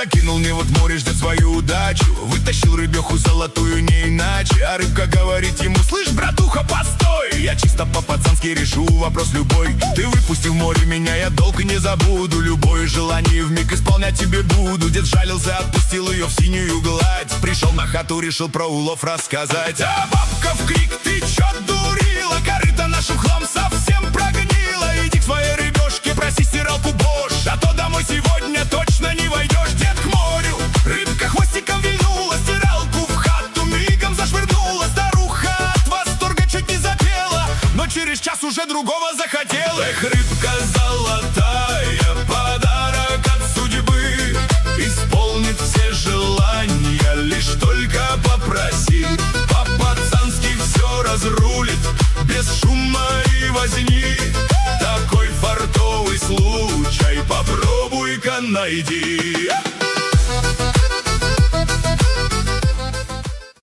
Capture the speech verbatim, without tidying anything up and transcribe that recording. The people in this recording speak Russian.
закинул мне вот море, ждет свою удачу. Вытащил рыбеху золотую, не иначе. А рыбка говорит ему: слышь, братуха, постой, я чисто по-пацански решу вопрос любой. Ты выпусти в море меня, я долг не забуду. Любое желание вмиг исполнять тебе буду. Дед жалился, отпустил ее в синюю гладь. Пришел на хату, решил про улов рассказать. А бабка в крик: ты чё дурила? Корыто нашу хлам совсем прогнила. Иди к своей рыбешке, проси стиралку Бош, а то домой сегодня точно не войдешь. Дед к морю, рыбка хвостиком вильнула, стиралку в хату мигом зашвырнула. Старуха от восторга чуть не запела, но через час уже другого захотела. Эх, рыбка золотая, подарок от судьбы, исполнит все желания, лишь только попроси. По-пацански все разрулит, без шума и возни. Такой фартовый случай попробуй-ка найди.